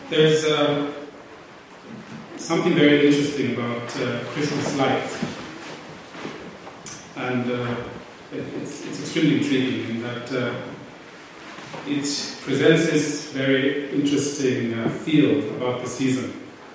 There's something very interesting about Christmas lights, and it's extremely intriguing in that it presents this very interesting feel about the season.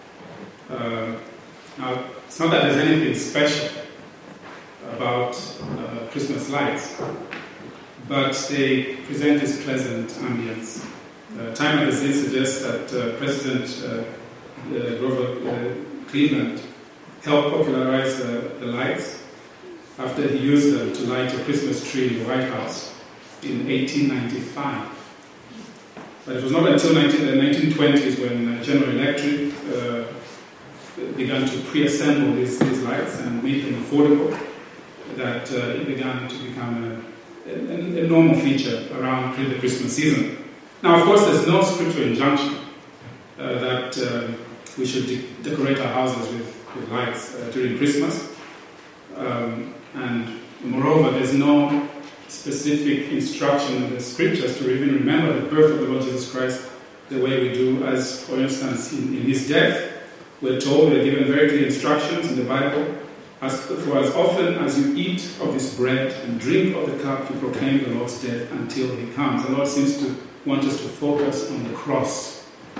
Now, it's not that there's anything special about Christmas lights, but they present this pleasant ambience. Time magazine suggests that President Grover Cleveland helped popularize the lights after he used them to light a Christmas tree in the White House in 1895. But it was not until the 1920s when General Electric began to pre-assemble these lights and make them affordable that it began to become a normal feature around the Christmas season. Now, of course, there's no scriptural injunction that we should decorate our houses with lights during Christmas. And moreover, there's no specific instruction in the scriptures to even remember the birth of the Lord Jesus Christ the way we do, as, for instance, in his death. We're given very clear instructions in the Bible. For as often as you eat of this bread and drink of the cup, you proclaim the Lord's death until he comes. The Lord seems to want us to focus on the cross.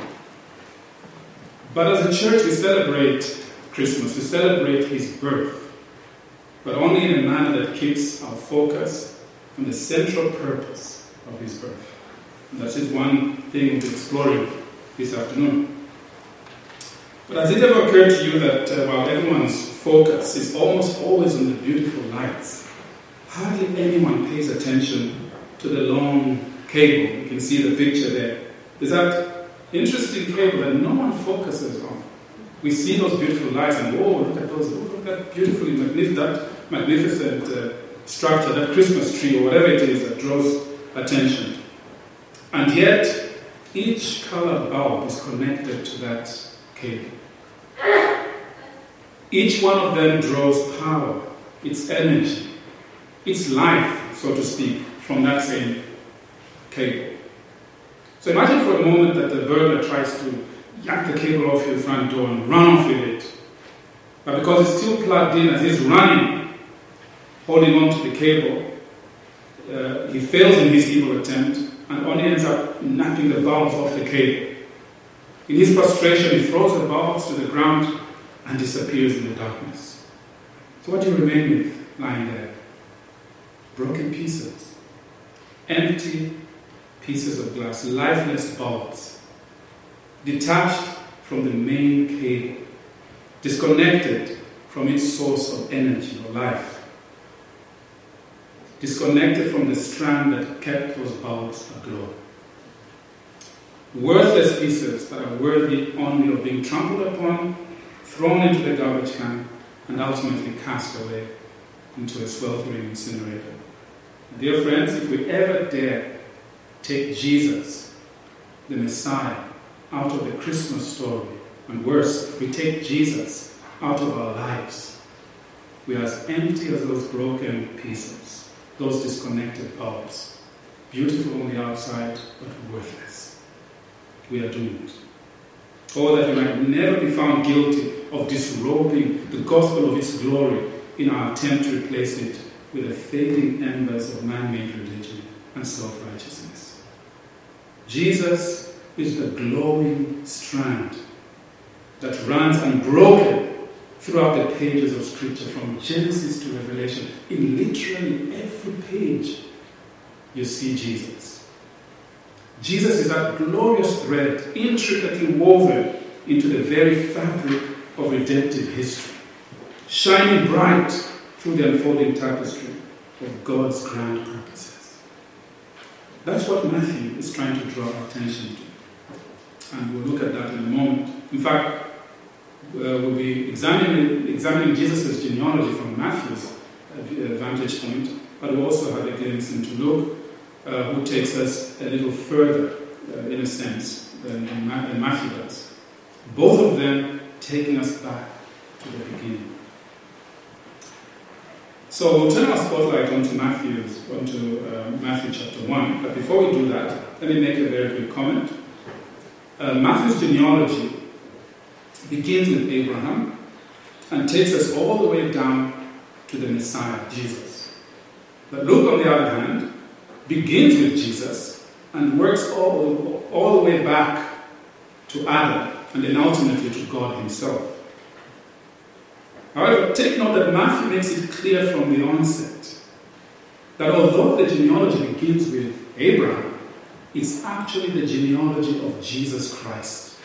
But as a church, we celebrate Christmas. We celebrate his birth, but only in a manner that keeps our focus on the central purpose of his birth. And that is one thing we'll be exploring this afternoon. But has it ever occurred to you that while everyone's focus is almost always on the beautiful lights, hardly anyone pays attention to the long cable? You can see the picture there. There's that interesting cable that no one focuses on. We see those beautiful lights and, whoa, look at those, look at that beautifully magnificent structure, that Christmas tree or whatever it is that draws attention. And yet, each colored bulb is connected to that cable. Each one of them draws power, its energy, its life, so to speak, from that same cable. So imagine for a moment that the burglar tries to yank the cable off your front door and run off with it. But because it's still plugged in, as he's running, holding on to the cable, he fails in his evil attempt and only ends up knocking the bulbs off the cable. In his frustration, he throws the bulbs to the ground and disappears in the darkness. So what do you remain with lying there? Broken pieces. Empty pieces of glass. Lifeless bulbs. Detached from the main cable. Disconnected from its source of energy or life. Disconnected from the strand that kept those bulbs aglow. Worthless pieces that are worthy only of being trampled upon, thrown into the garbage can, and ultimately cast away into a sweltering incinerator. Dear friends, if we ever dare take Jesus, the Messiah, out of the Christmas story, and worse, if we take Jesus out of our lives, we are as empty as those broken pieces, those disconnected bulbs, beautiful on the outside, but worthless. We are doomed. Oh, that we might never be found guilty of disrobing the gospel of its glory in our attempt to replace it with the fading embers of man-made religion and self-righteousness. Jesus is the glowing strand that runs unbroken throughout the pages of Scripture, from Genesis to Revelation. In literally every page, you see Jesus. Jesus is that glorious thread intricately woven into the very fabric of redemptive history, shining bright through the unfolding tapestry of God's grand purposes. That's what Matthew is trying to draw our attention to. And we'll look at that in a moment. In fact, we'll be examining Jesus' genealogy from Matthew's vantage point, but we'll also have a glimpse into Luke, who takes us a little further, in a sense, than Matthew does. Both of them taking us back to the beginning. So we'll turn our spotlight onto Matthew chapter 1. But before we do that, let me make a very quick comment. Matthew's genealogy begins with Abraham and takes us all the way down to the Messiah, Jesus. But Luke, on the other hand, begins with Jesus and works all the way back to Adam and then ultimately to God himself. However, take note that Matthew makes it clear from the onset that although the genealogy begins with Abraham, it's actually the genealogy of Jesus Christ,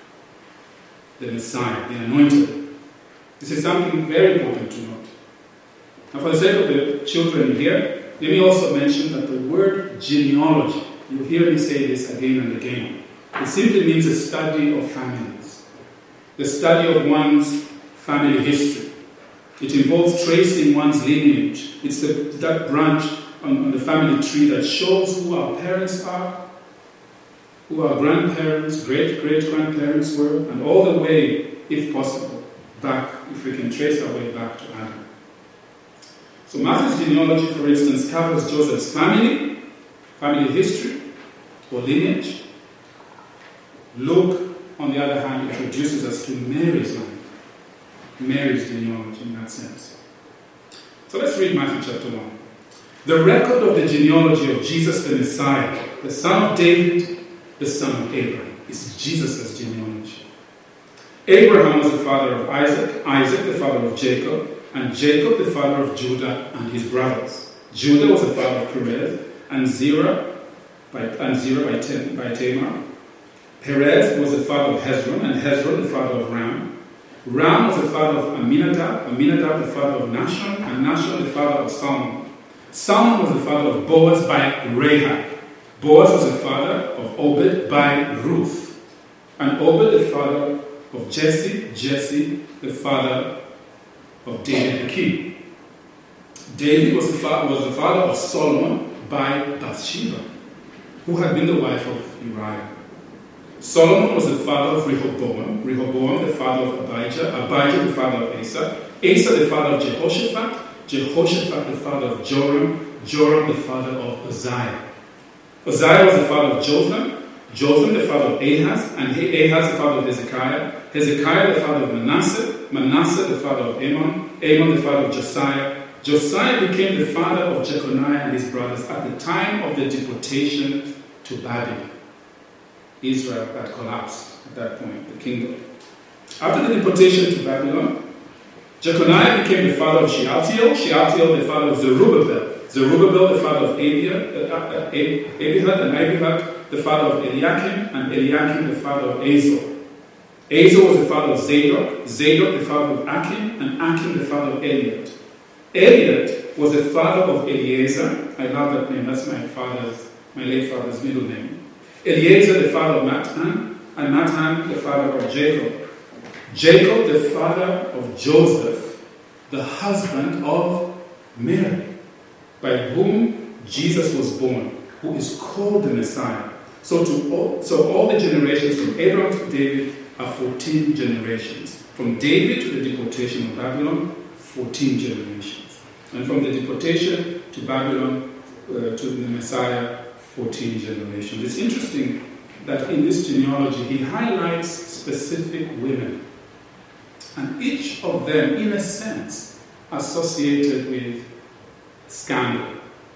the Messiah, the Anointed. This is something very important to note. Now, for the sake of the children here, let me also mention that the word genealogy, you hear me say this again and again, it simply means a study of families, the study of one's family history. It involves tracing one's lineage. It's that branch on the family tree that shows who our parents are, who our grandparents, great-great-grandparents were, and all the way, if possible, back, if we can trace our way back to Adam. So Matthew's genealogy, for instance, covers Joseph's family history, or lineage. Luke, on the other hand, introduces us to Mary's line, Mary's genealogy in that sense. So let's read Matthew chapter 1. The record of the genealogy of Jesus the Messiah, the son of David, the son of Abraham, is Jesus' genealogy. Abraham was the father of Isaac, Isaac the father of Jacob, and Jacob the father of Judah and his brothers. Judah was the father of Perez, and Zerah by Tamar. Perez was the father of Hezron, and Hezron the father of Ram. Ram was the father of Aminadab, Aminadab the father of Nahshon, and Nahshon the father of Salmon. Salmon was the father of Boaz by Rahab. Boaz was the father of Obed by Ruth. And Obed the father of Jesse, Jesse the father of David the king. David was the father of Solomon by Bathsheba, who had been the wife of Uriah. Solomon was the father of Rehoboam, Rehoboam the father of Abijah, Abijah the father of Asa, Asa the father of Jehoshaphat, Jehoshaphat the father of Joram, Joram the father of Uzziah. Uzziah was the father of Jotham, Jotham the father of Ahaz, and Ahaz the father of Hezekiah, Hezekiah the father of Manasseh, Manasseh the father of Amon, Amon the father of Josiah. Josiah became the father of Jeconiah and his brothers at the time of the deportation to Babylon. Israel had collapsed at that point, the kingdom. After the deportation to Babylon, Jeconiah became the father of Shealtiel, Shealtiel the father of Zerubbabel, Zerubbabel the father of Abihud, and Abihud the father of Eliakim, and Eliakim the father of Azor. Azor was the father of Zadok, Zadok the father of Akim, and Akim the father of Eliud. Eliud was the father of Eliezer. I love that name, that's my late father's middle name. Eliezer the father of Matan, and Matan the father of Jacob. Jacob the father of Joseph, the husband of Mary, by whom Jesus was born, who is called the Messiah. So all the generations from Abraham to David are 14 generations. From David to the deportation of Babylon, 14 generations. And from the deportation to Babylon, to the Messiah, 14 generations. It's interesting that in this genealogy, he highlights specific women. And each of them, in a sense, associated with scandal.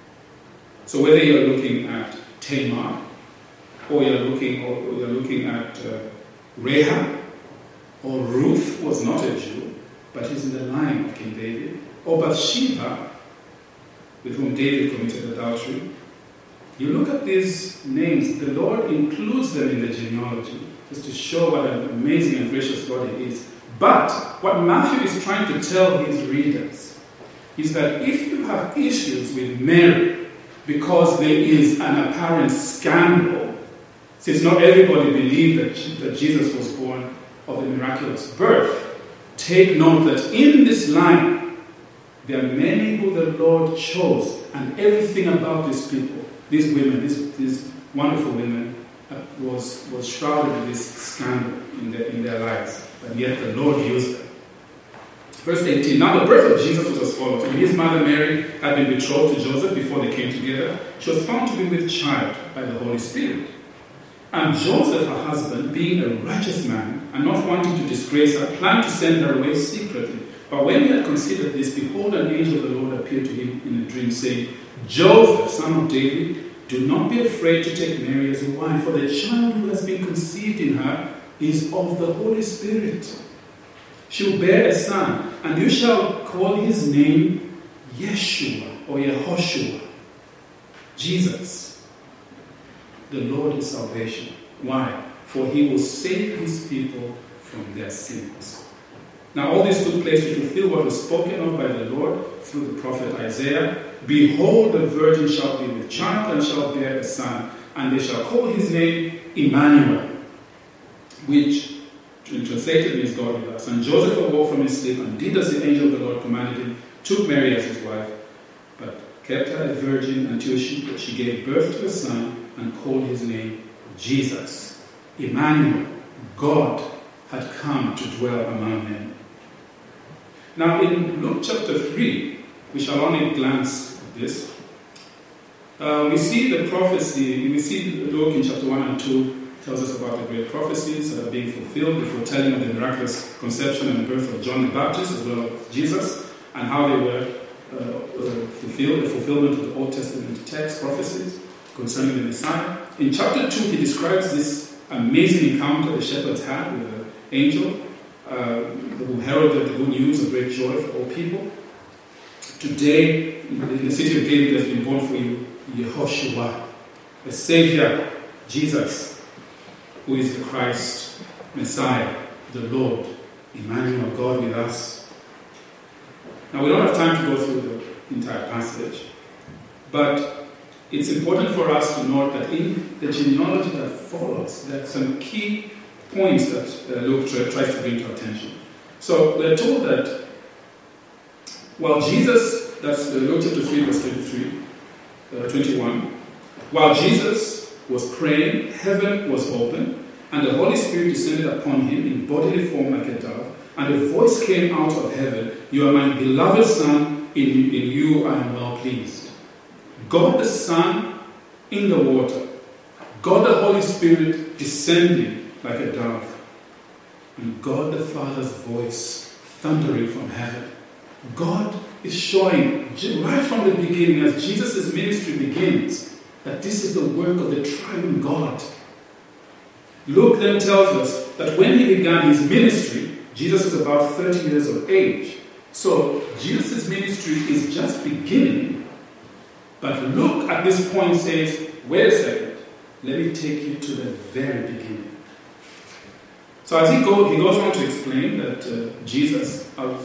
So whether you're looking at Tamar, or you're looking at Rahab, or Ruth was not a Jew, but is in the line of King David, or Bathsheba, with whom David committed adultery. You look at these names, the Lord includes them in the genealogy, just to show what an amazing and gracious God He is. But what Matthew is trying to tell his readers is that if you have issues with Mary because there is an apparent scandal, since not everybody believed that Jesus was born of a miraculous birth, take note that in this line, there are many who the Lord chose, and everything about these people, these women, these wonderful women, was shrouded in this scandal in their lives. But yet the Lord used them. Verse 18, now the birth of Jesus was as follows. When his mother Mary had been betrothed to Joseph before they came together, she was found to be with child by the Holy Spirit. And Joseph, her husband, being a righteous man, and not wanting to disgrace her, planned to send her away secretly. But when he had considered this, behold, an angel of the Lord appeared to him in a dream, saying, Joseph, son of David, do not be afraid to take Mary as your wife, for the child who has been conceived in her is of the Holy Spirit. She will bear a son, and you shall call his name Yeshua, or Yehoshua, Jesus. The Lord is salvation. Why? For he will save his people from their sins. Now all this took place to fulfill what was spoken of by the Lord through the prophet Isaiah. Behold, the virgin shall be with child and shall bear a son, and they shall call his name Emmanuel, which translated means God with us. And Joseph awoke from his sleep and did as the angel of the Lord commanded him, took Mary as his wife, but kept her a virgin until she gave birth to a son and called his name Jesus. Emmanuel, God had come to dwell among men. Now in Luke chapter 3, we shall only glance at this. We see the prophecy, we see Luke in chapter 1 and 2 tells us about the great prophecies that are being fulfilled, the foretelling of the miraculous conception and birth of John the Baptist as well as Jesus, and how they were fulfilled, the fulfillment of the Old Testament text prophecies concerning the Messiah. In chapter 2, he describes this amazing encounter the shepherds had with the angel who heralded the good news of great joy for all people. Today, in the city of David, has been born for you Yehoshua, a Savior, Jesus, who is the Christ, Messiah, the Lord, Emmanuel, God with us. Now, we don't have time to go through the entire passage, but it's important for us to note that in the genealogy that follows, there are some key points that Luke tries to bring to attention. So, we're told that while Jesus, that's Luke chapter 3, verse 21, while Jesus was praying, heaven was open, and the Holy Spirit descended upon him in bodily form like a dove, and a voice came out of heaven, "You are my beloved Son, in you I am well pleased." God the Son in the water, God the Holy Spirit descending like a dove, and God the Father's voice thundering from heaven. God is showing right from the beginning, as Jesus' ministry begins, that this is the work of the triune God. Luke then tells us that when he began his ministry, Jesus was about 30 years of age. So Jesus' ministry is just beginning. But Luke at this point says, wait a second, let me take you to the very beginning. So as he goes on to explain that Jesus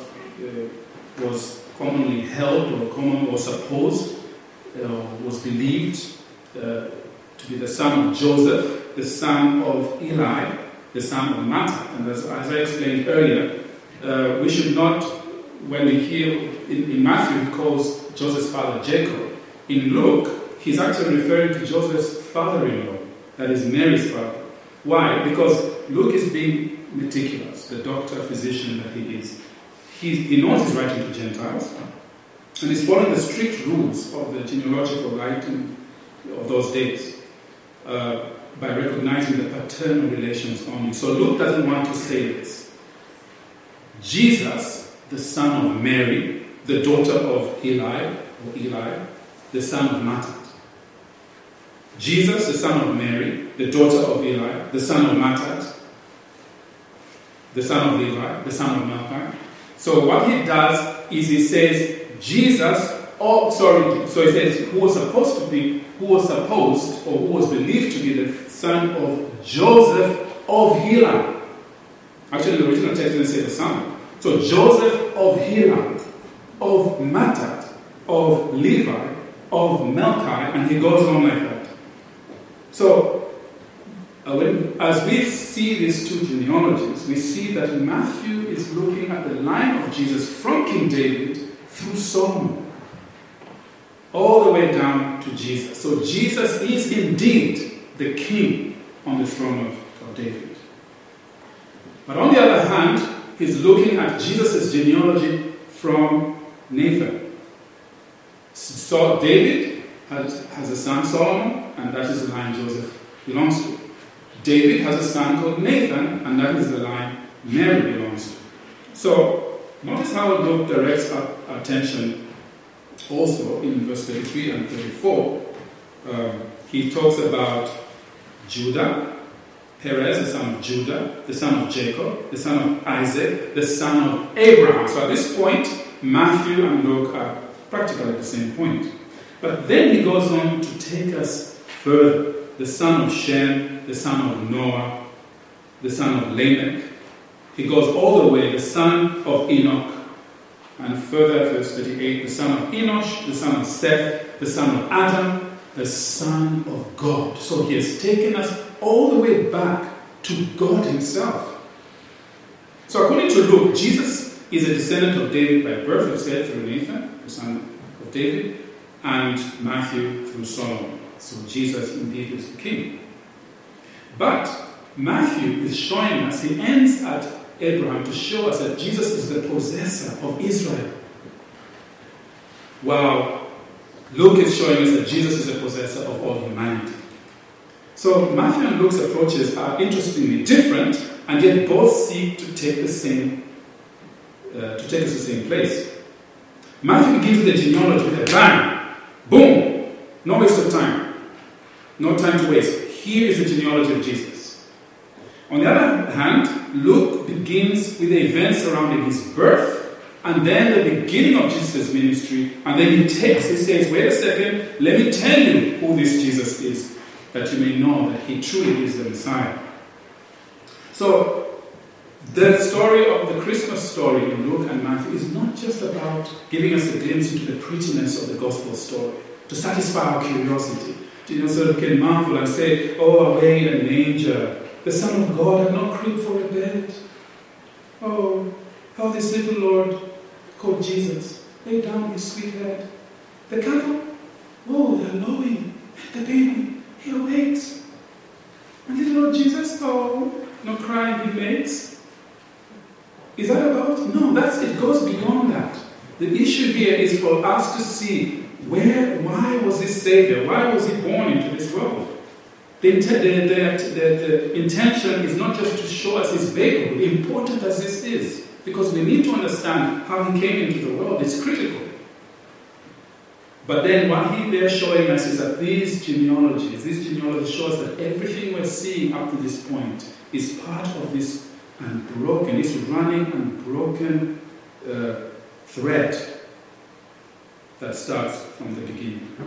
was commonly held or supposed, was believed to be the son of Joseph, the son of Eli, the son of Matthat. And as I explained earlier, we should not, when we hear in Matthew, he calls Joseph's father Jacob. In Luke, he's actually referring to Joseph's father-in-law, that is Mary's father. Why? Because Luke is being meticulous, the doctor, physician that he is. He knows he's writing to Gentiles, and he's following the strict rules of the genealogical writing of those days by recognizing the paternal relations only. So Luke doesn't want to say this. Jesus, the son of Mary, the daughter of Eli, the son of Matthat. Jesus, the son of Mary, the daughter of Eli, the son of Matthat, the son of Levi, the son of Melchi. So what he does is he says, Jesus, so he says, who was supposed or who was believed to be the son of Joseph of Heli. Actually, the original text doesn't say the son. So Joseph of Heli, of Matthat, of Levi, of Melchi, and he goes on like that. So, as we see these two genealogies, we see that Matthew is looking at the line of Jesus from King David through Solomon, all the way down to Jesus. So Jesus is indeed the king on the throne of David. But on the other hand, he's looking at Jesus' genealogy from Nathan. So David has a son, Solomon, and that is the line Joseph belongs to. David has a son called Nathan, and that is the line Mary belongs to. So, notice how Luke directs our attention also in verse 33 and 34. He talks about Judah, Perez, the son of Judah, the son of Jacob, the son of Isaac, the son of Abraham. So at this point, Matthew and Luke are practically at the same point. But then he goes on to take us further. The son of Shem, the son of Noah, the son of Lamech. He goes all the way, the son of Enoch. And further, verse 38, the son of Enosh, the son of Seth, the son of Adam, the son of God. So he has taken us all the way back to God himself. So according to Luke, Jesus is a descendant of David by birth, we said, through Nathan, the son of David, and Matthew through Solomon. So Jesus indeed is the king. But Matthew is showing us, he ends at Abraham to show us that Jesus is the possessor of Israel. While Luke is showing us that Jesus is the possessor of all humanity. So Matthew and Luke's approaches are interestingly different, and yet both seek to take us to the same place. Matthew gives the genealogy with a bang. Boom! No waste of time. No time to waste. Here is the genealogy of Jesus. On the other hand, Luke begins with the events surrounding his birth and then the beginning of Jesus' ministry, and then he says, wait a second, let me tell you who this Jesus is, that you may know that he truly is the Messiah. So, the story of the Christmas story in Luke and Matthew is not just about giving us a glimpse into the prettiness of the gospel story, to satisfy our curiosity, so we can marvel and say, oh, away in a manger, the Son of God had no crib for a bed. Oh, how this little Lord called Jesus lay down his sweet head. The cattle, oh, they're lowing. The baby, he awakes. And little Lord Jesus, oh, no crying he makes. Is that about? No, it goes beyond that. The issue here is for us to see why was this Savior? Why was he born into this world? The intention is not just to show us his babyhood, important as this is, because we need to understand how he came into the world. It's critical. But then what they're showing us is that these genealogies show us that everything we're seeing up to this point is part of this unbroken, this running unbroken thread that starts from the beginning.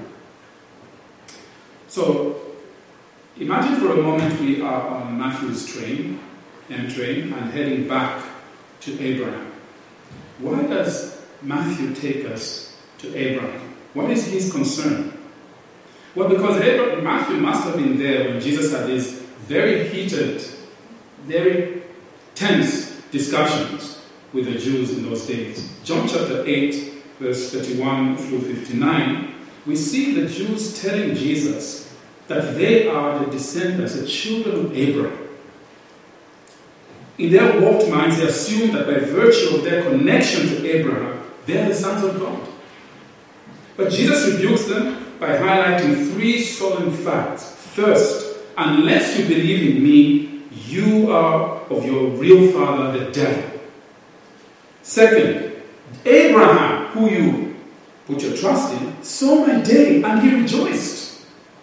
So, imagine for a moment we are on Matthew's train, and heading back to Abraham. Why does Matthew take us to Abraham? What is his concern? Well, because Matthew must have been there when Jesus had these very heated, very tense discussions with the Jews in those days. John chapter 8, verse 31 through 59, we see the Jews telling Jesus that they are the descendants, the children of Abraham. In their warped minds, they assume that by virtue of their connection to Abraham, they are the sons of God. But Jesus rebukes them by highlighting three solemn facts. First, unless you believe in me, you are of your real father, the devil. Second, Abraham, who you put your trust in, saw my day and he rejoiced.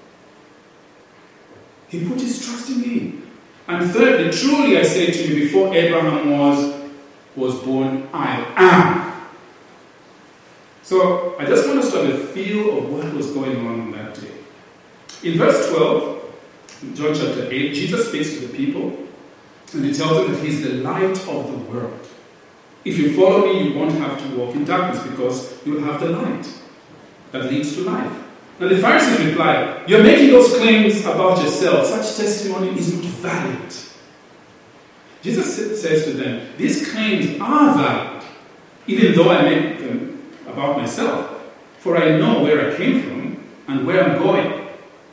He put his trust in me. And thirdly, truly I say to you, before Abraham was born, I am. So I just want us to have a feel of what was going on that day. In verse 12, in John chapter 8, Jesus speaks to the people and he tells them that he's the light of the world. If you follow me, you won't have to walk in darkness because you'll have the light that leads to life. Now the Pharisees reply, you're making those claims about yourself. Such testimony is not valid. Jesus says to them, these claims are valid, even though I make them about myself. For I know where I came from and where I'm going.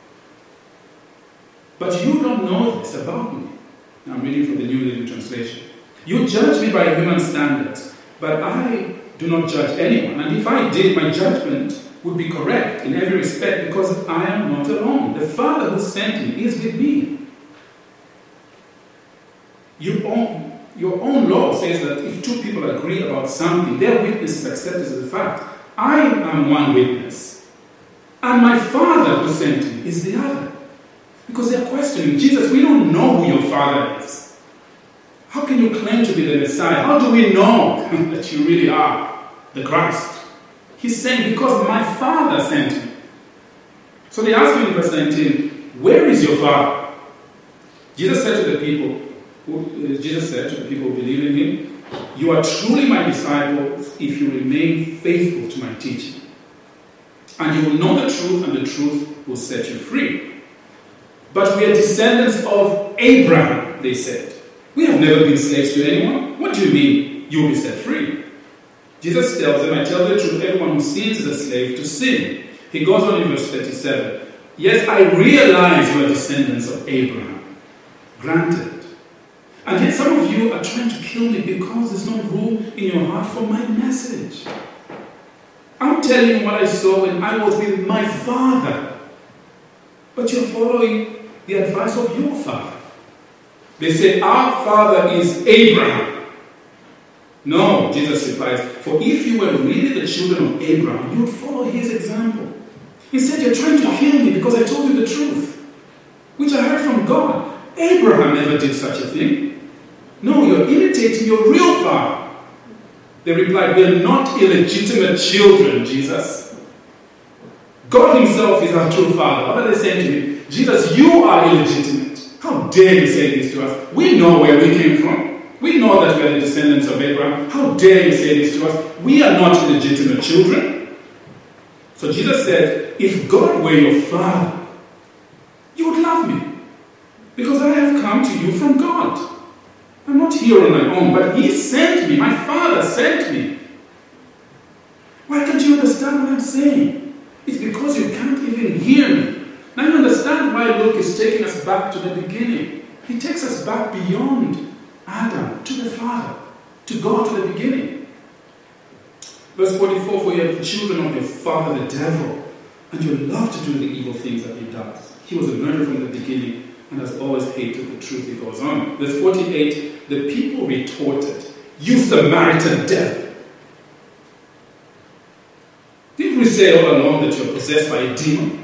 But you don't know this about me. Now I'm reading from the New Living Translation. You judge me by human standards, but I do not judge anyone. And if I did, my judgment would be correct in every respect because I am not alone. The Father who sent me is with me. Your own law says that if two people agree about something, their witness is accepted as a fact. I am one witness, and my Father who sent me is the other. Because they're questioning, Jesus, we don't know who your Father is. How can you claim to be the Messiah? How do we know that you really are the Christ? He's saying, because my Father sent me. So they ask him in verse 19, where is your Father? Jesus said to the people who believe in him, you are truly my disciples if you remain faithful to my teaching. And you will know the truth, and the truth will set you free. But we are descendants of Abraham, they said. We have never been slaves to anyone. What do you mean you will be set free? Jesus tells them, I tell the truth, everyone who sins is a slave to sin. He goes on in verse 37. Yes, I realize you are descendants of Abraham. Granted. And yet some of you are trying to kill me because there's no room in your heart for my message. I'm telling you what I saw when I was with my Father. But you're following the advice of your father. They say, our father is Abraham. No, Jesus replies, for if you were really the children of Abraham, you would follow his example. Instead, you're trying to kill me because I told you the truth, which I heard from God. Abraham never did such a thing. No, you're imitating your real father. They replied, we're not illegitimate children, Jesus. God himself is our true father. What are they saying to him? Jesus, you are illegitimate. How dare you say this to us? We know where we came from. We know that we are the descendants of Abraham. How dare you say this to us? We are not illegitimate children. So Jesus said, if God were your father, you would love me. Because I have come to you from God. I'm not here on my own, but he sent me. My Father sent me. Why can't you understand what I'm saying? It's because you can't even hear me. Now you understand why Luke is taking us back to the beginning. He takes us back beyond Adam to the Father, to God to the beginning. Verse 44, for you are the children of your father the devil, and you love to do the evil things that he does. He was a murderer from the beginning and has always hated the truth. He goes on. Verse 48, the people retorted, you Samaritan devil. Didn't we say all along that you're possessed by a demon?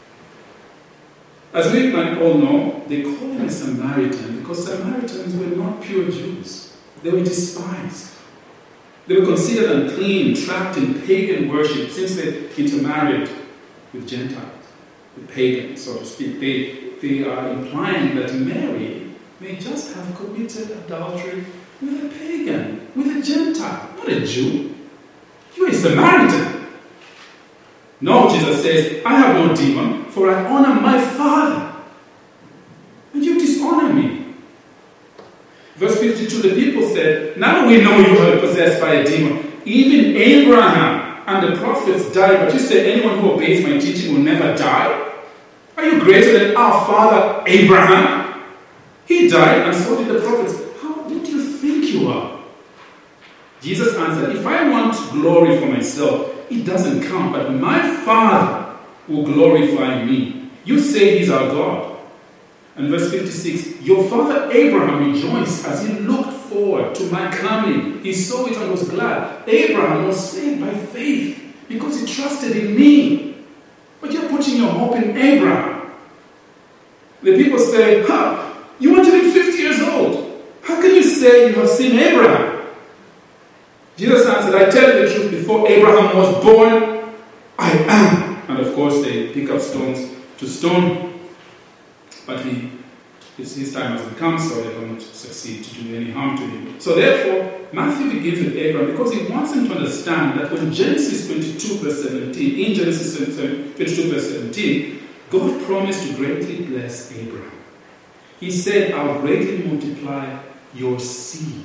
As we might all know, they call him a Samaritan because Samaritans were not pure Jews. They were despised. They were considered unclean, trapped in pagan worship since they intermarried with Gentiles, with pagans, so to speak. They are implying that Mary may just have committed adultery with a pagan, with a Gentile, not a Jew. You're a Samaritan. No, Jesus says, I have no demon, for I honor my Father. And you dishonor me. Verse 52, the people said, now we know you are possessed by a demon. Even Abraham and the prophets died, but you say anyone who obeys my teaching will never die? Are you greater than our father Abraham? He died, and so did the prophets. How do you think you are? Jesus answered, if I want glory for myself, it doesn't count, but my Father will glorify me. You say he's our God. And verse 56, your father Abraham rejoiced as he looked forward to my coming. He saw it and was glad. Abraham was saved by faith because he trusted in me. But you're putting your hope in Abraham. The people say, you weren't even 50 years old. How can you say you have seen Abraham? Jesus answered, I tell you the truth, before Abraham was born, I am. And of course they pick up stones to stone him. But his time hasn't come, so they don't succeed to do any harm to him. So therefore, Matthew begins with Abraham because he wants him to understand that when Genesis 22 verse 17, in Genesis 22 verse 17, God promised to greatly bless Abraham. He said, I will greatly multiply your seed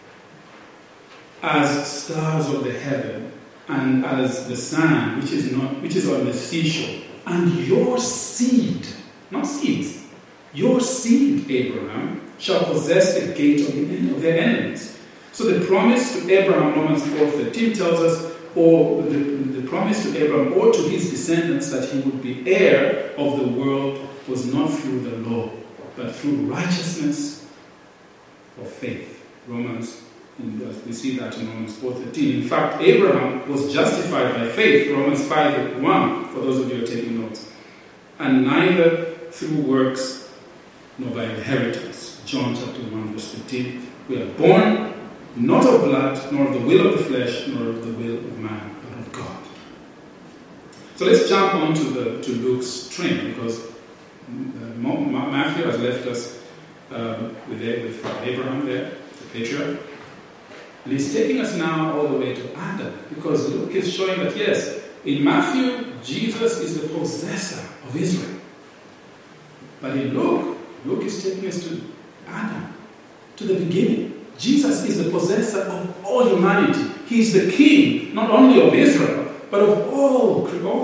as stars of the heaven and as the sand which is on the seashore. And your seed, not seeds, your seed, Abraham, shall possess the gate of their enemies. So the promise to Abraham, Romans 4:13 tells us, or the promise to Abraham or to his descendants that he would be heir of the world was not through the law, but through righteousness of faith. We see that in Romans 4:13. In fact, Abraham was justified by faith, Romans 5:1, for those of you who are taking notes. And neither through works nor by inheritance. John chapter 1, verse 15. We are born not of blood, nor of the will of the flesh, nor of the will of man, but of God. So let's jump on to Luke's train, because Matthew has left us with Abraham there, the patriarch. And he's taking us now all the way to Adam, because Luke is showing that, yes, in Matthew, Jesus is the possessor of Israel. But in Luke is taking us to Adam, to the beginning. Jesus is the possessor of all humanity. He is the king, not only of Israel, but of all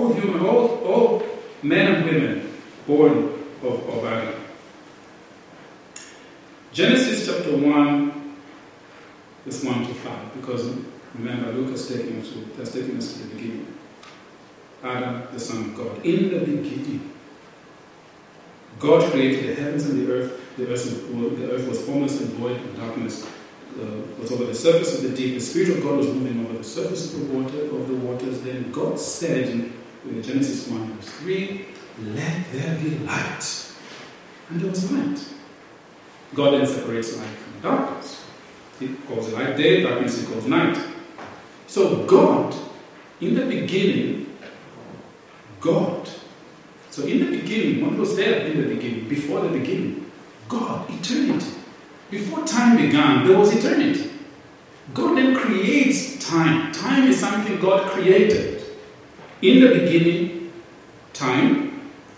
men and women born of Adam. Genesis chapter 1, verse 1 to 5, because remember, Luke has taken us to the beginning. Adam, the Son of God. In the beginning, God created the heavens and the earth. The earth was formless and void, and darkness was over the surface of the deep. The Spirit of God was moving over the surface of the waters. Then God said in Genesis 1, verse 3, "Let there be light." And there was light. God then separates light from darkness. He calls light day, darkness he calls night. So God, in the beginning, So in the beginning, what was there in the beginning? Before the beginning, God, eternity. Before time began, there was eternity. God then creates time. Time is something God created. In the beginning, time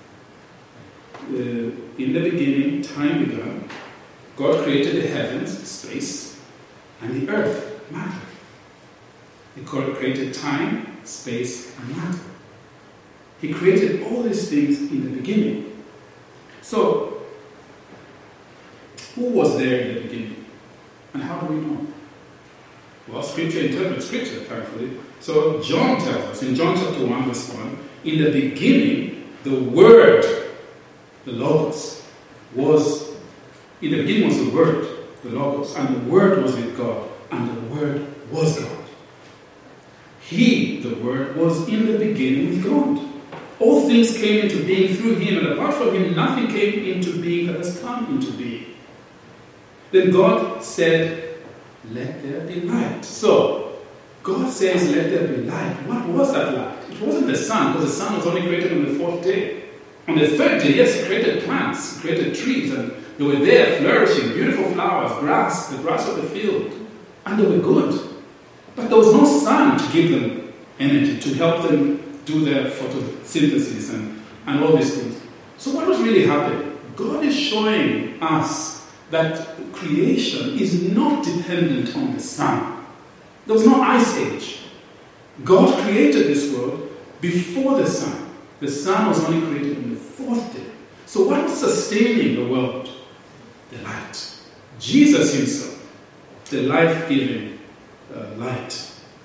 began. God created the heavens, space, and the earth, matter. He created time, space, and matter. He created all these things in the beginning. So, who was there in the beginning? And how do we know? Well, Scripture interprets Scripture, thankfully. So, John tells us, in John chapter 1, verse 1, in the beginning, the Word, the Logos, in the beginning was the Word, the Logos, and the Word was with God, and the Word was God. He, the Word, was in the beginning with God. All things came into being through him, and apart from him, nothing came into being that has come into being. Then God said, "Let there be light." So, God says, "Let there be light." What was that light? It wasn't the sun, because the sun was only created on the fourth day. On the third day, yes, he created plants, he created trees, and they were there flourishing, beautiful flowers, grass, the grass of the field, and they were good. But there was no sun to give them energy, to help them do their photosynthesis and all these things. So what was really happening? God is showing us that creation is not dependent on the sun. There was no ice age. God created this world before the sun. The sun was only created on the fourth day. So what was sustaining the world? The light. Jesus himself, the life-giving light.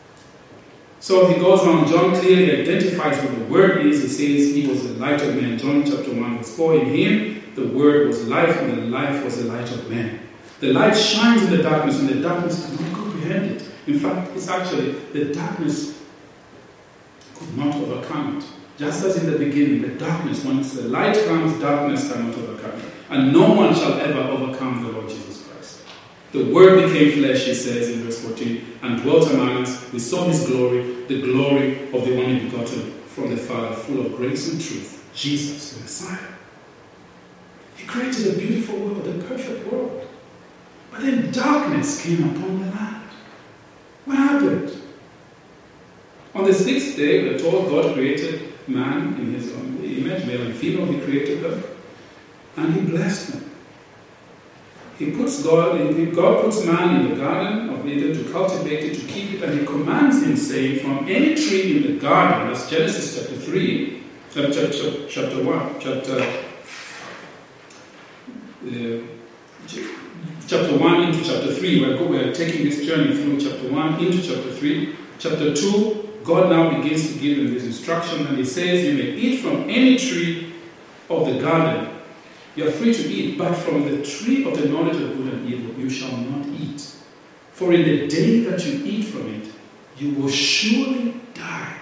So he goes on, John clearly identifies what the Word is. He says he was the light of men. John chapter 1 verse 4, in him the Word was life, and the life was the light of men. The light shines in the darkness, and the darkness could not comprehend it. In fact, it's actually the darkness could not overcome it. Just as in the beginning, the darkness, once the light comes, darkness cannot overcome it. And no one shall ever overcome the Lord Jesus Christ. The Word became flesh, he says in verse 14, and dwelt among us. We saw his glory, the glory of the only begotten from the Father, full of grace and truth, Jesus, the Messiah. He created a beautiful world, a perfect world. But then darkness came upon the land. What happened? On the sixth day, we're told God created man in his own image, male and female, he created them, and he blessed them. God puts man in the garden of Eden to cultivate it, to keep it, and he commands him, saying, from any tree in the garden, that's Genesis chapter 3, chapter 1, chapter 1 into chapter 3, we're taking this journey through chapter 1 into chapter 3. Chapter 2, God now begins to give them this instruction, and he says, you may eat from any tree of the garden. You're welcome. You may eat from any tree of the garden, but from the tree of the knowledge of good and evil you shall not eat. For in the day you eat thereof, you shall surely die. For the Lord God himself will give you the power to eat of it. So You are free to eat, but from the tree of the knowledge of good and evil you shall not eat. For in the day that you eat from it, you will surely die.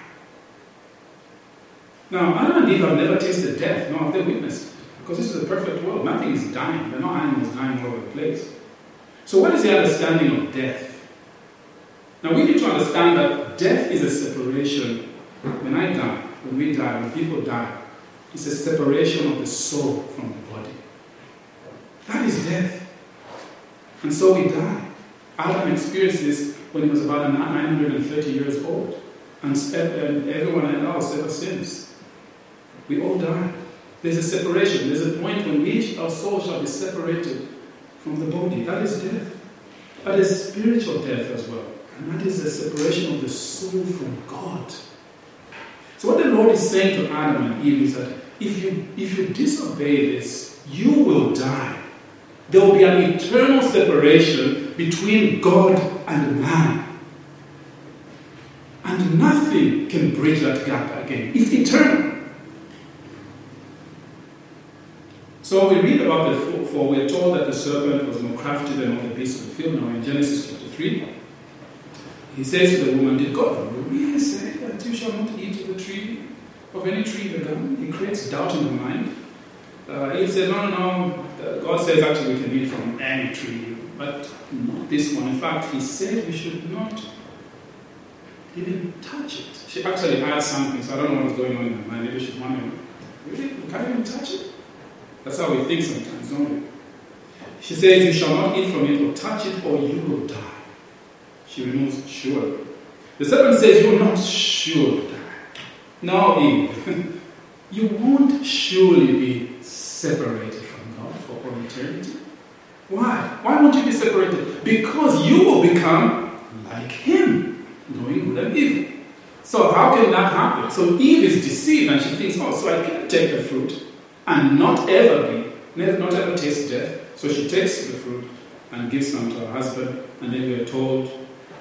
Now, Adam and Eve have never tasted death, nor have they witnessed it, because this is a perfect world. Nothing is dying. There are no animals dying all over the place. So what is the understanding of death? Now, we need to understand that death is a separation. When I die, when we die, when people die, it's a separation of the soul from the body. That is death. And so we die. Adam experienced this when he was about 930 years old. And everyone else ever since. We all die. There's a separation. There's a point when our soul shall be separated from the body. That is death. That is spiritual death as well. And that is the separation of the soul from God. So what the Lord is saying to Adam and Eve is that if you disobey this, you will die. There will be an eternal separation between God and man. And nothing can bridge that gap again. It's eternal. So we read about for we're told that the serpent was more crafty than all the beasts of the field. Now in Genesis chapter 3, he says to the woman, did God really say that you shall not eat of the tree, of any tree in the garden? He creates doubt in her mind. He said, no. God says actually we can eat from any tree, but not this one. In fact, he said we should not even touch it. She actually adds something, so I don't know what's going on in her mind. Maybe she's wondering, really? We can't even touch it? That's how we think sometimes, don't we? She says, you shall not eat from it or touch it or you will die. She removes surely. The serpent says, you will not surely die. No, Eve, you won't surely be separated from God for all eternity. Why? Why won't you be separated? Because you will become like Him, knowing good and evil. So how can that happen? So Eve is deceived and she thinks, so I can take the fruit and not ever taste death. So she takes the fruit and gives some to her husband, and then we are told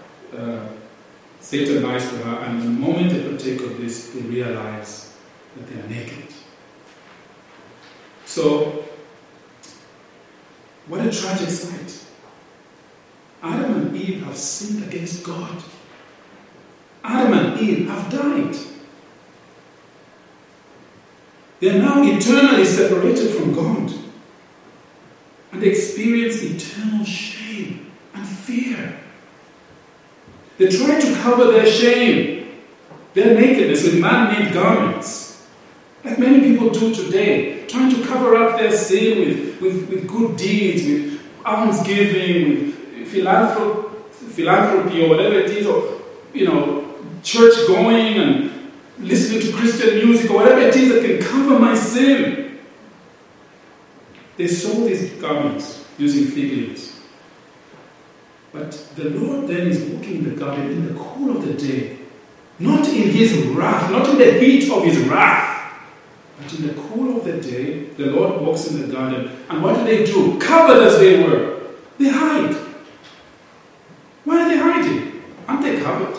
Satan lies to her, and the moment they partake of this, they realize that they are naked. So, what a tragic sight. Adam and Eve have sinned against God. Adam and Eve have died. They are now eternally separated from God. And they experience eternal shame and fear. They try to cover their shame, their nakedness with man-made garments, like many people do today, trying to cover up their sin with good deeds, with almsgiving, with philanthropy or whatever it is, or church going and listening to Christian music or whatever it is that can cover my sin. They sew these garments using fig leaves. But the Lord then is walking in the garden in the cool of the day, not in His wrath, not in the heat of His wrath, but in the cool of the day, the Lord walks in the garden. And what do? Covered as they were, they hide. Why are they hiding? Aren't they covered?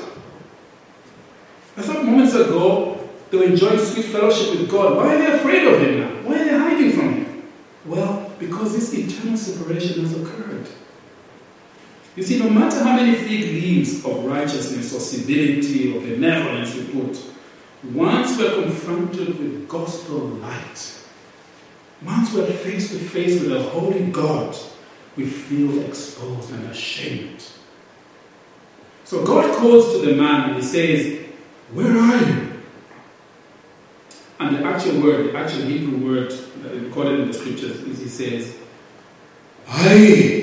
I thought moments ago they were enjoying sweet fellowship with God. Why are they afraid of Him now? Why are they hiding from Him? Well, because this eternal separation has occurred. You see, no matter how many fig leaves of righteousness or civility or benevolence we put, once we're confronted with gospel light, once we're face to face with a holy God, we feel exposed and ashamed. So God calls to the man and He says, where are you? And the actual Hebrew word recorded in the scriptures is He says, I.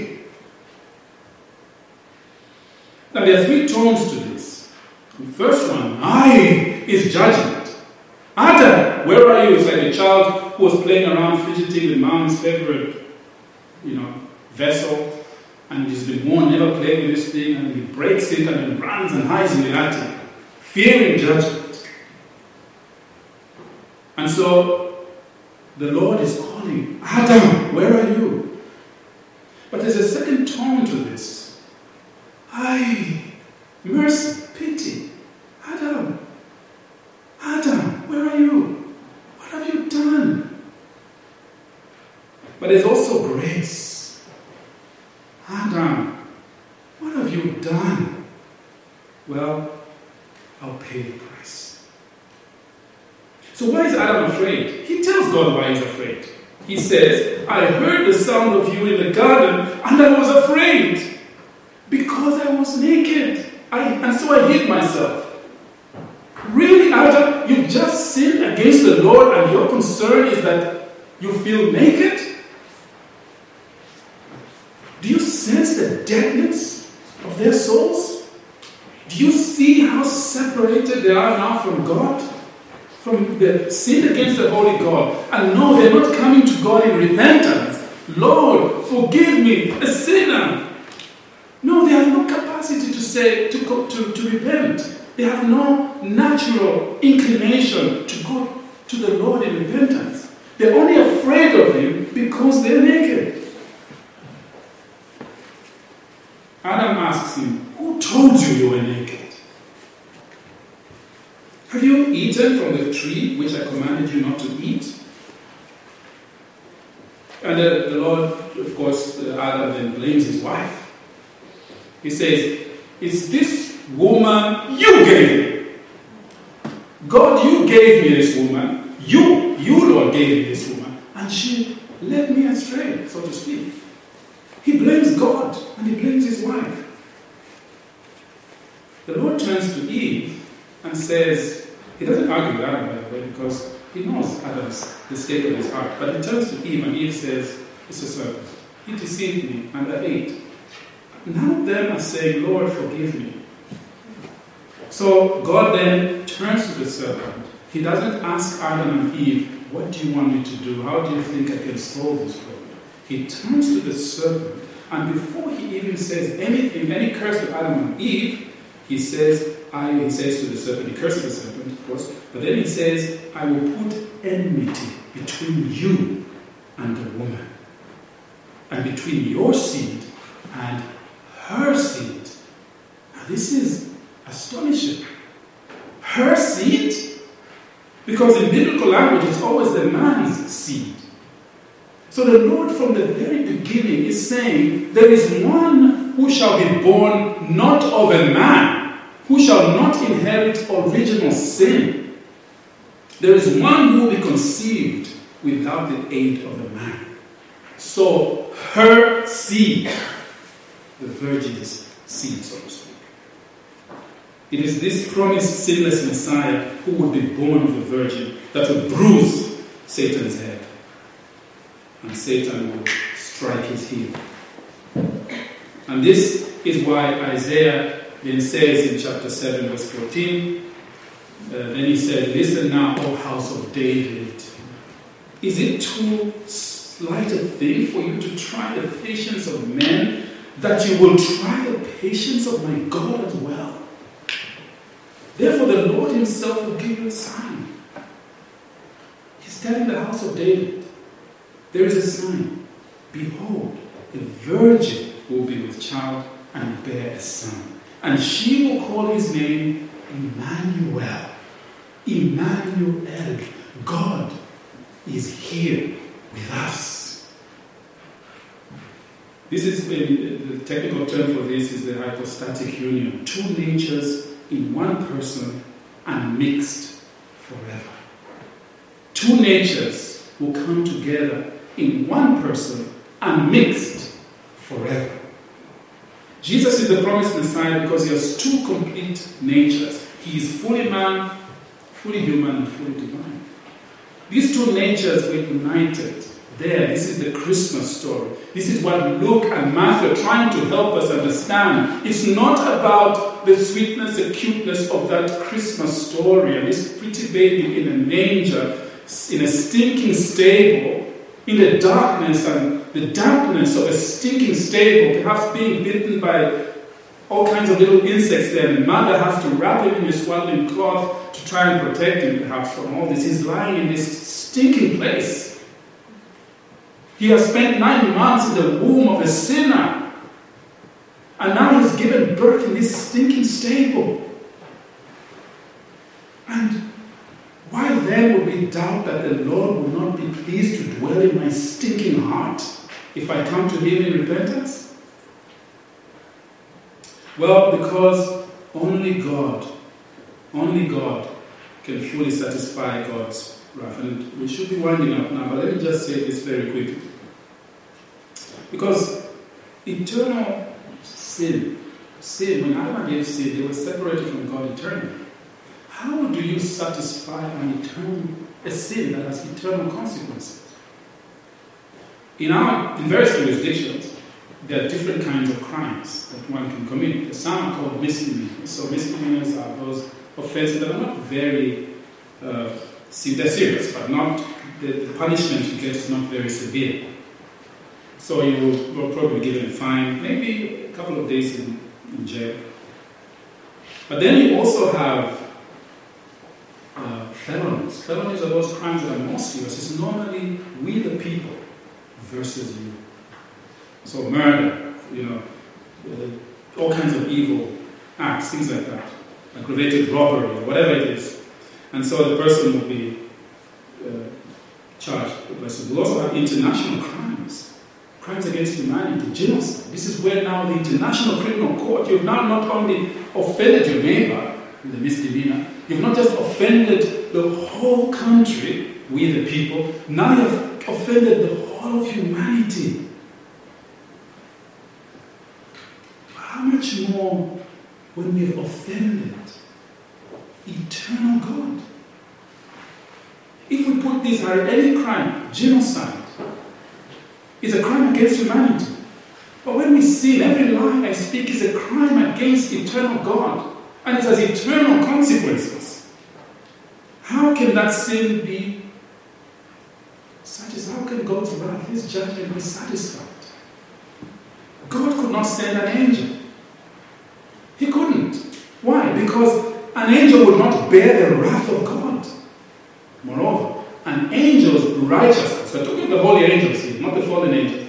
Now there are three tones to this. The first one, I, is judgment. Adam, where are you? It's like a child who was playing around fidgeting with mom's favorite, vessel, and he's been warned never play with this thing, and he breaks it and then runs and hides in the attic, fearing judgment. And so the Lord is calling, Adam, where are you? But there's a second tone to this. Mercy, pity. Adam, where are you? What have you done? you done? Well, I'll pay the price. So why is Adam afraid? He tells God why he's afraid. He says, I heard the sound of you in the garden and I was afraid because I was naked. And so I hid myself. Really, Adam, you've just sinned against the Lord and your concern is that you feel naked? Do you sense the deadness of their souls? Do you see how separated they are now from God? From the sin against the holy God. And no, they're not coming to God in repentance. Lord, forgive me, a sinner. No, they have no capacity to say, to repent. They have no natural inclination to go to the Lord in repentance. They're only afraid of Him because they're naked. Adam asks him, who told you you were naked? Have you eaten from the tree which I commanded you not to eat? And the Lord, of course, Adam then blames his wife. He says, is this woman you gave me? God, you gave me this woman. You, Lord, gave me this woman. And she led me astray, so to speak. He blames God and he blames his wife. The Lord turns to Eve and says, he doesn't argue with Adam, by the way, because he knows the state of his heart. But he turns to Eve and Eve says, it's a serpent. He deceived me and I ate. None of them are saying, Lord, forgive me. So God then turns to the serpent. He doesn't ask Adam and Eve, what do you want me to do? How do you think I can solve this problem? He turns to the serpent. And before he even says anything, any curse to Adam and Eve, he says to the serpent, he curses the serpent, of course, but then he says, I will put enmity between you and the woman, and between your seed and her seed. Now this is astonishing. Her seed? Because in biblical language it's always the man's seed. So the Lord from the very beginning is saying, there is one who shall be born not of a man, who shall not inherit original sin. There is one who will be conceived without the aid of a man. So her seed, the virgin's seed, so to speak. It is this promised sinless Messiah who would be born of the Virgin that would bruise Satan's head. And Satan would strike his heel. And this is why Isaiah then says in chapter 7 verse 14, then he said, listen now, O house of David. Is it too slight a thing for you to try the patience of men, that you will try the patience of my God as well? Therefore the Lord himself will give you a sign. He's telling the house of David, there is a sign. Behold, a virgin will be with child and bear a son. And she will call his name Emmanuel. Emmanuel. God is here with us. This is the technical term for this is the hypostatic union. Two natures in one person and mixed forever. Two natures will come together in one person and mixed forever. Jesus is the promised Messiah because he has two complete natures. He is fully man, fully human, and fully divine. These two natures were united there. This is the Christmas story. This is what Luke and Matthew are trying to help us understand. It's not about the sweetness, the cuteness of that Christmas story and this pretty baby in a manger, in a stinking stable, in the darkness and the dampness of a stinking stable, perhaps being bitten by all kinds of little insects there, and the mother has to wrap him in a swaddling cloth to try and protect him perhaps from all this. He's lying in this stinking place. He has spent 9 months in the womb of a sinner, and now he's given birth in this stinking stable. And why then would we doubt that the Lord will not be pleased to dwell in my stinking heart if I come to him in repentance? Well, because only God can fully satisfy God's wrath. And we should be winding up now, but let me just say this very quickly. Because eternal sin, when Adam and Eve sinned, they were separated from God eternally. How do you satisfy a sin that has eternal consequences? In various jurisdictions, there are different kinds of crimes that one can commit. Some are called misdemeanors. So misdemeanors are those offenses that are not very they're serious, but not the punishment you get is not very severe. So you will probably be given a fine, maybe a couple of days in jail. But then you also have felonies. Felonies are those crimes that are more serious. It's normally we the people versus you. So murder, all kinds of evil acts, things like that. Aggravated robbery, or whatever it is. And so the person will be charged. We also have international crimes. Crimes against humanity, genocide. This is where now the International Criminal Court, you've now not only offended your neighbor with a misdemeanor, you've not just offended the whole country, we the people, now you've offended the whole of humanity. How much more when we've offended eternal God? If we put this at any crime, genocide is a crime against humanity. But when we sin, every lie I speak is a crime against eternal God, and it has eternal consequences. How can that sin be satisfied? How can God's wrath, His judgment be satisfied? God could not send an angel. He couldn't. Why? Because an angel would not bear the wrath of God. Moreover, an angel's righteousness, we're talking about the holy angels here, not the fallen angel.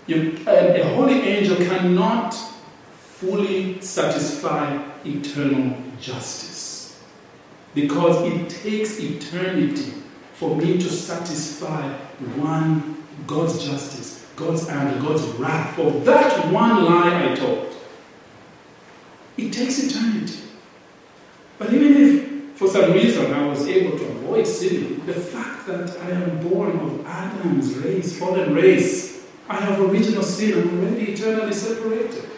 A holy angel cannot fully satisfy eternal justice. Because it takes eternity for me to satisfy God's justice, God's anger, God's wrath for that one lie I told. It takes eternity. But even if, for some reason, I was able to avoid sinning, the fact that I am born of Adam's race, fallen race, I have original sin, I'm already eternally separated.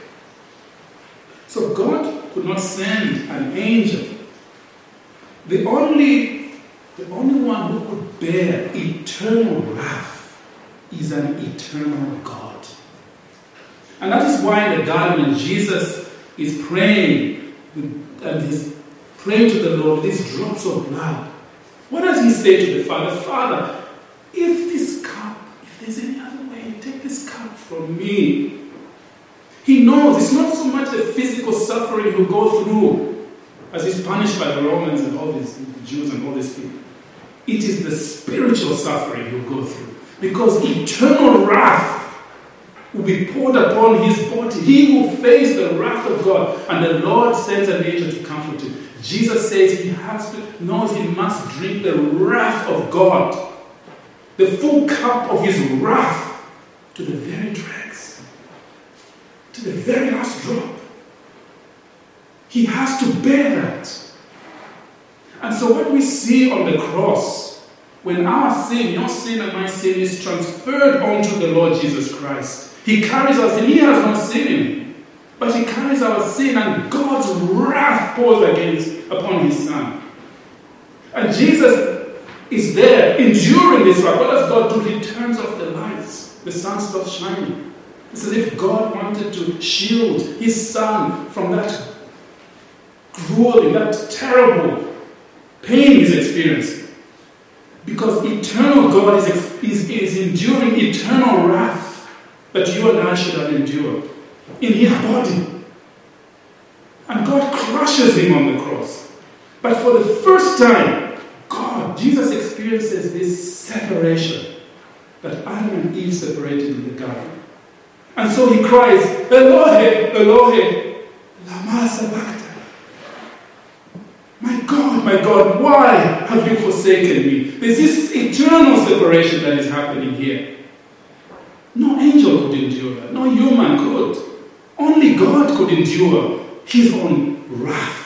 So God could not send an angel. The only one who could bear eternal wrath is an eternal God. And that is why in the garden when Jesus is praying and he's praying to the Lord with these drops of blood, what does he say to the Father? Father, if this cup, if there's any other way, take this cup from me. He knows it's not so much the physical suffering he'll go through as he's punished by the Romans and all these Jews and all these people. It is the spiritual suffering he'll go through. Because eternal wrath will be poured upon his body. He will face the wrath of God. And the Lord sends an angel to comfort him. Jesus says knows he must drink the wrath of God. The full cup of his wrath to the very dregs. To the very last drop. He has to bear that. And so what we see on the cross, when our sin, your sin and my sin, is transferred onto the Lord Jesus Christ, he carries our sin. He has no sin in him, but he carries our sin, and God's wrath pours upon his Son. And Jesus is there enduring this wrath. What does God do? He turns off the lights. The sun stops shining. It's as if God wanted to shield his Son from that grueling, that terrible pain he's experiencing. Because eternal God is enduring eternal wrath that you and I should have endured in his body. And God crushes him on the cross. But for the first time, Jesus experiences this separation that Adam and Eve separated in the garden. And so he cries, Elohe, Elohe, lama sabachthani. My God, why have you forsaken me? There's this eternal separation that is happening here. No angel could endure that. No human could. Only God could endure his own wrath.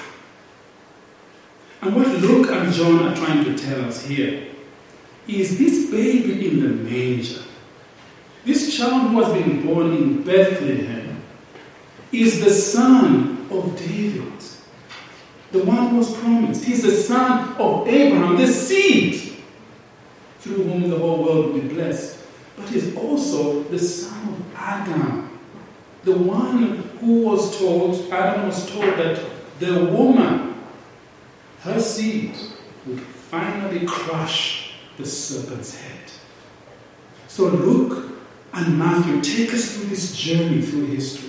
And what Luke and John are trying to tell us here is this baby in the manger, this child who has been born in Bethlehem, is the son of David, the one who was promised. He's the son of Abraham, the seed through whom the whole world will be blessed. But he's also the son of Adam, the one who was told, Adam was told that the woman, her seed, would finally crush the serpent's head. So Luke and Matthew take us through this journey through history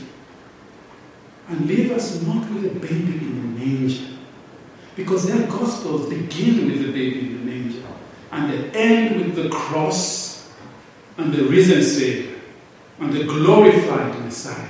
and leave us not with a baby in the manger, because their gospels begin with the baby in the manger and they end with the cross and the risen Savior and the glorified Messiah.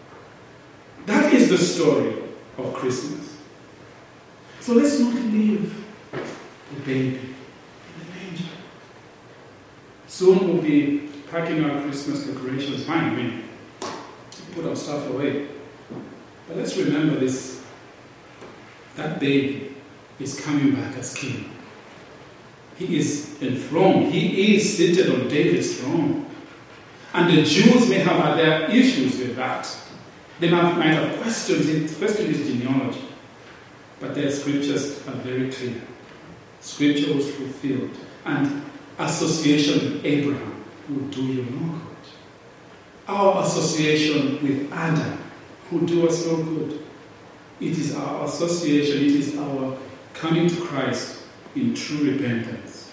That is the story of Christmas. So let's not leave the baby in the manger. Soon we'll be packing our Christmas decorations. Fine, we put our stuff away. But let's remember this. That baby is coming back as king. He is enthroned. He is seated on David's throne. And the Jews may have had their issues with that. They might have questioned his genealogy. But their scriptures are very clear. Scripture was fulfilled. And association with Abraham will do you no good. Our association with Adam will do us no good. It is our association, it is our coming to Christ in true repentance.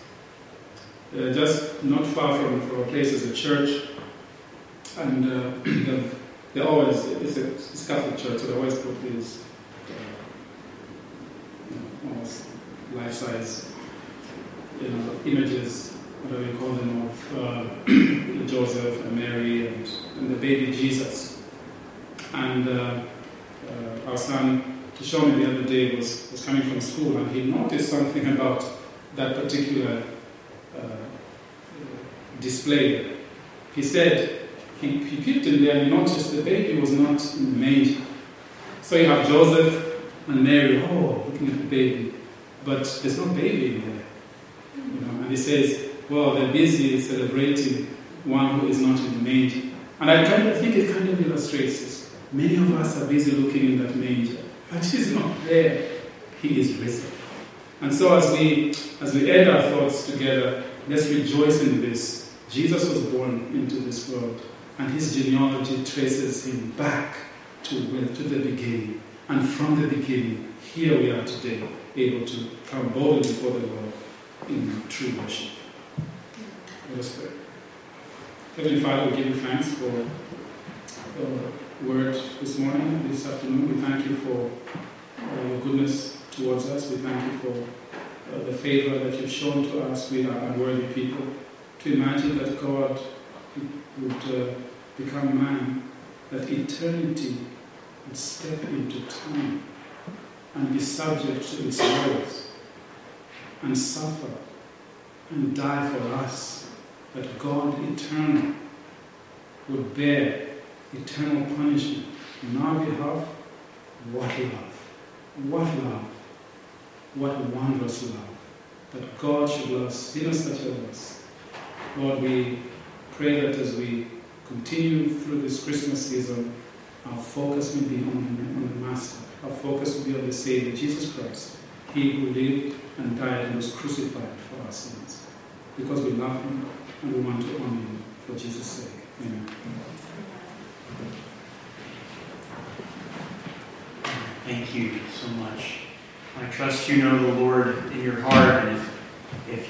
Just not far from our place as a church, and they always, it's a Catholic church, so they always put these almost life-size images, whatever you call them, of Joseph and Mary and the baby Jesus. And our son, to show me the other day, was coming from school, and he noticed something about that particular display. He said he peeped in there and he noticed the baby was not in the manger. So you have Joseph and Mary, looking at the baby, but there's no baby in there. And he says, well, they're busy celebrating one who is not in the manger. And I think it kind of illustrates this. Many of us are busy looking in that manger, but he's not there. He is risen. And so as we end our thoughts together, let's rejoice in this. Jesus was born into this world, and his genealogy traces him back to the beginning. And from the beginning, here we are today, able to come boldly before the Lord in true worship. Let us pray. Heavenly Father, we give you thanks for the word this morning, this afternoon. We thank you for your goodness towards us. We thank you for the favor that you've shown to us with our unworthy people. To imagine that God would become man, that eternity would step into time and be subject to its laws and suffer and die for us, that God eternal would bear eternal punishment on our behalf. What love! What love! What wondrous love! That God should love sinners such as us. Lord, we pray that as we continue through this Christmas season, our focus will be on the Master. Our focus will be on the Savior, Jesus Christ, he who lived and died and was crucified for our sins. Because we love him and we want to honor him for Jesus' sake. Amen. Thank you so much. I trust you know the Lord in your heart, and if